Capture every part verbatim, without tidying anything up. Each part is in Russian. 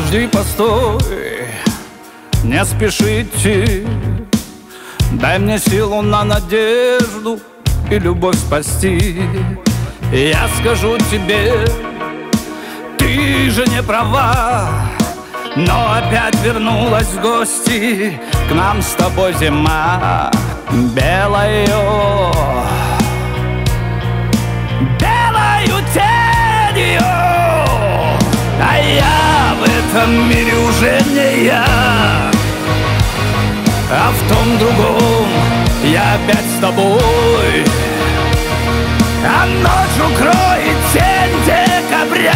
Подожди, постой, не спешите. Дай мне силу на надежду и любовь спасти. Я скажу тебе, ты же не права, но опять вернулась в гости к нам с тобой зима. Белою, белою тенью, а я в этом мире уже не я, а в том другом я опять с тобой. А ночь укроет тень декабря.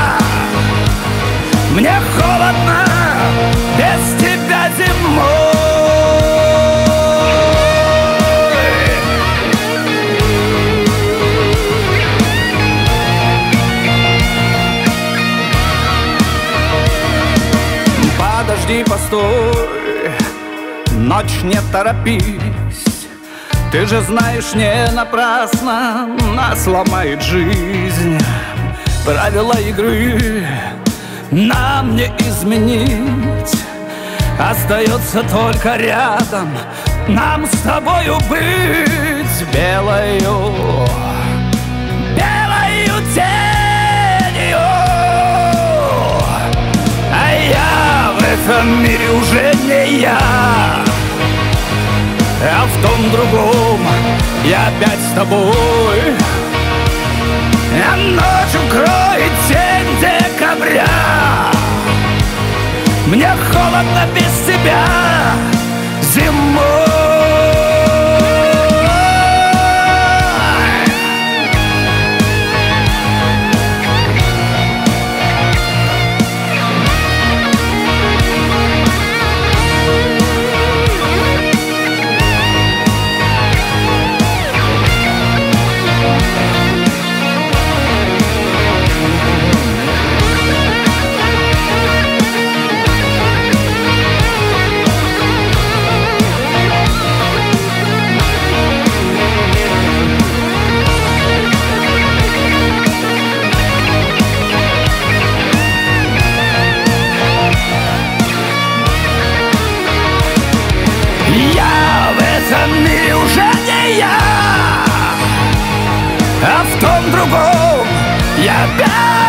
Мне холодно без тебя зимой. Подожди, постой, ночь, не торопись. Ты же знаешь, не напрасно нас ломает жизнь. Правила игры нам не изменить. Остается только рядом нам с тобою быть. Белою, белою тенью, а я в этом мире уже не я, а в том другом я опять с тобой. А ночь укроет тень декабря. Мне холодно без тебя зимой. Я в этом мире уже не я, а в том другом я опять